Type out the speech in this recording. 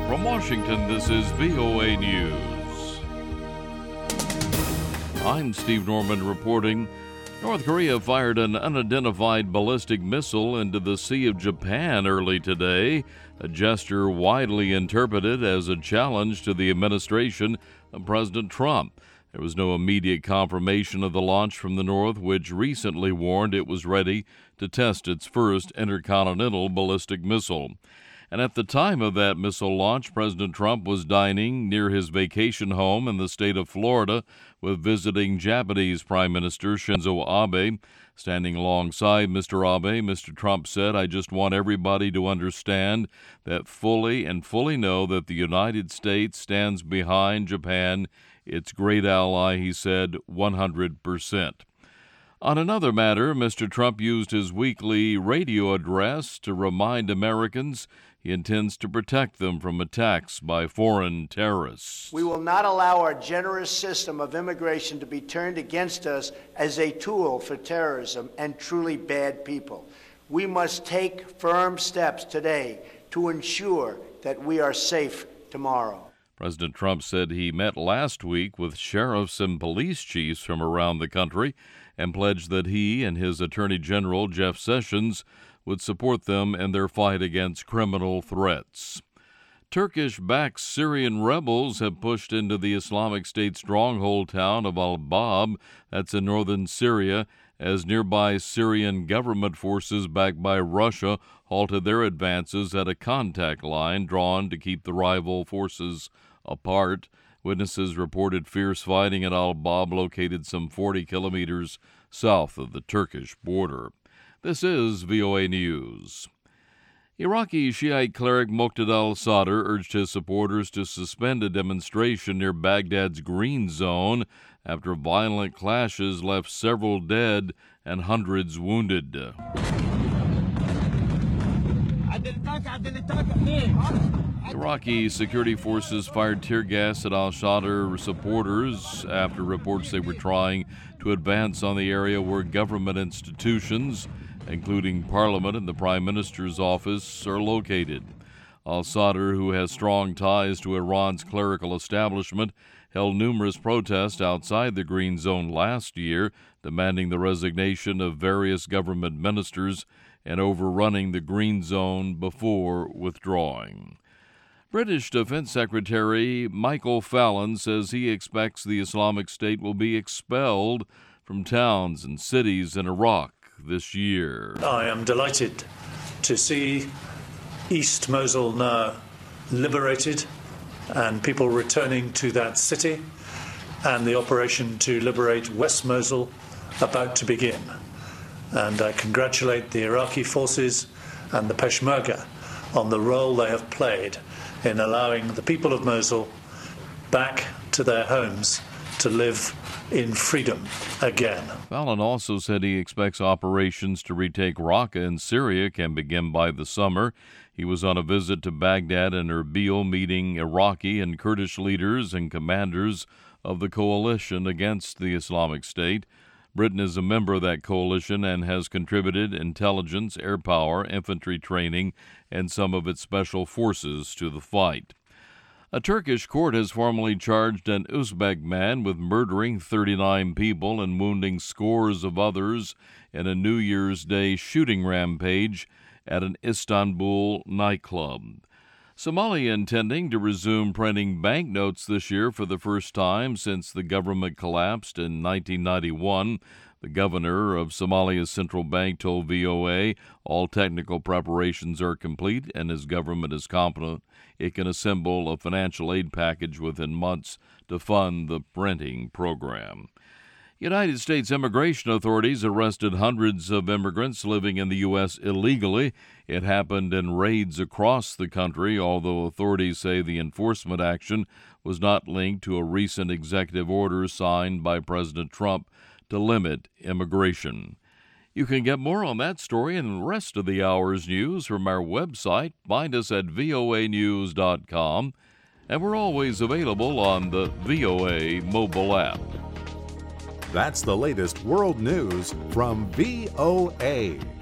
From Washington, this is VOA News. I'm Steve Norman reporting. North Korea fired an unidentified ballistic missile into the Sea of Japan early today, a gesture widely interpreted as a challenge to the administration of President Trump. There was no immediate confirmation of the launch from the North, which recently warned it was ready to test its first intercontinental ballistic missile. And at the time of that missile launch, President Trump was dining near his vacation home in the state of Florida with visiting Japanese Prime Minister Shinzo Abe. Standing alongside Mr. Abe, Mr. Trump said, "I just want everybody to understand that fully know that the United States stands behind Japan, its great ally," he said, 100%. On another matter, Mr. Trump used his weekly radio address to remind Americans he intends to protect them from attacks by foreign terrorists. We will not allow our generous system of immigration to be turned against us as a tool for terrorism and truly bad people. We must take firm steps today to ensure that we are safe tomorrow. President Trump said he met last week with sheriffs and police chiefs from around the country and pledged that he and his Attorney General, Jeff Sessions, would support them in their fight against criminal threats. Turkish-backed Syrian rebels have pushed into the Islamic State stronghold town of al-Bab, that's in northern Syria, as nearby Syrian government forces backed by Russia halted their advances at a contact line drawn to keep the rival forces apart. Witnesses reported fierce fighting at al-Bab, located some 40 kilometers south of the Turkish border. This is VOA News. Iraqi Shiite cleric Muqtada al-Sadr urged his supporters to suspend a demonstration near Baghdad's Green Zone after violent clashes left several dead and hundreds wounded. Iraqi security forces fired tear gas at al-Sadr supporters after reports they were trying to advance on the area where government institutions, including Parliament and the Prime Minister's office, are located. Al-Sadr, who has strong ties to Iran's clerical establishment, held numerous protests outside the Green Zone last year, demanding the resignation of various government ministers and overrunning the Green Zone before withdrawing. British Defense Secretary Michael Fallon says he expects the Islamic State will be expelled from towns and cities in Iraq this year. I am delighted to see East Mosul now liberated and people returning to that city, and the operation to liberate West Mosul about to begin. And I congratulate the Iraqi forces and the Peshmerga on the role they have played in allowing the people of Mosul back to their homes to live in freedom again. Fallon also said he expects operations to retake Raqqa in Syria can begin by the summer. He was on a visit to Baghdad and Erbil, meeting Iraqi and Kurdish leaders and commanders of the coalition against the Islamic State. Britain is a member of that coalition and has contributed intelligence, air power, infantry training, and some of its special forces to the fight. A Turkish court has formally charged an Uzbek man with murdering 39 people and wounding scores of others in a New Year's Day shooting rampage at an Istanbul nightclub. Somalia intending to resume printing banknotes this year for the first time since the government collapsed in 1991. The governor of Somalia's central bank told VOA all technical preparations are complete and his government is confident it can assemble a financial aid package within months to fund the printing program. United States immigration authorities arrested hundreds of immigrants living in the U.S. illegally. It happened in raids across the country, although authorities say the enforcement action was not linked to a recent executive order signed by President Trump to limit immigration. You can get more on that story and the rest of the hour's news from our website. Find us at voanews.com, and we're always available on the VOA mobile app. That's the latest world news from VOA.